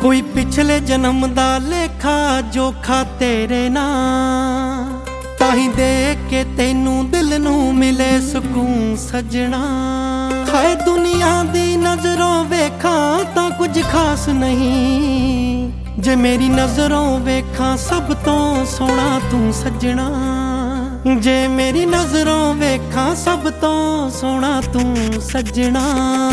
कोई पिछले जन्म दा लेखा जोखा तेरे नाल, ताही देख के तेनू दिल नू मिले सुकून सजना। हाय दुनिया दी नजरों वेखा तां कुछ खास नहीं, जे मेरी नजरों वेखा सब तो सोहना तू सजना। जे मेरी नजरों वेखा सब तो सोहना तू सजना।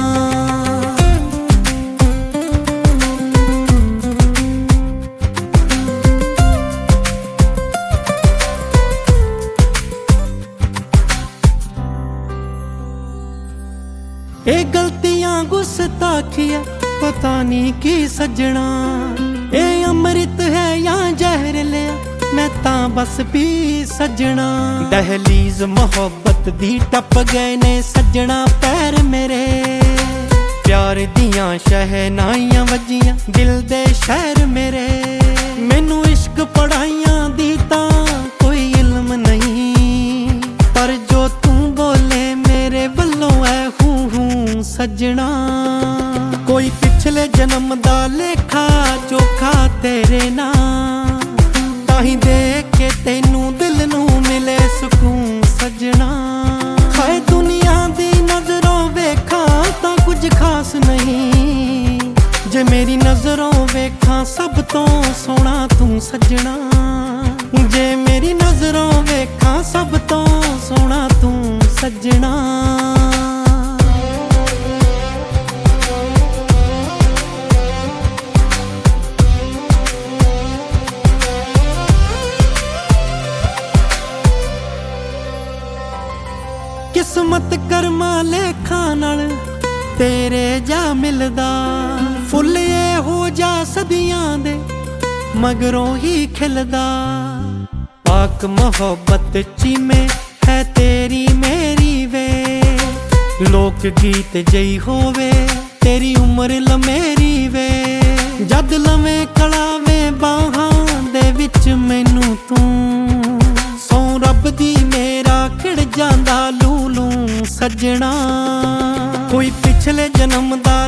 ए गलतियां गुस्ताखिया पता नहीं की सजना। ए अमृत है या जहर लिया मैं तां बस पी सजना। दहलीज मोहब्बत दी टप गए ने सजना पैर मेरे, प्यार दियां शहनाइयां वजियां दिल दे शहर मेरे। मैनू इश्क पढ़ाइयां दी तां कोई इल्म नहीं, पर जो तू बोले मेरे वल्लों है सजना। कोई पिछले जन्म दा लेखा चोखा तेरे नाल, ताही देख के तेनू दिल नू मिले सुकून सजना। हाय दुनिया दी नजरों वेखा तां कुछ खास नहीं, जे मेरी नजरों वेखा सब तो सोहना तू सजना। जे मेरी नजरों वेखा सब तो सोहना तू सजना। किस्मत कर्मा लेखा नाल तेरे जा मिलदा, फुल ये हो जा सदियां दे मगरों ही खिलदा। पाक मोहब्बत ची में है तेरी मेरी वे, लोक गीत जई होवे तेरी उम्र लमेरी वे। जद लवे कलावे बाहां दे विच मैनू तू, सौ रब दी मेरा खिड़ जांदा लूलू सजना। कोई पिछले जन्म दा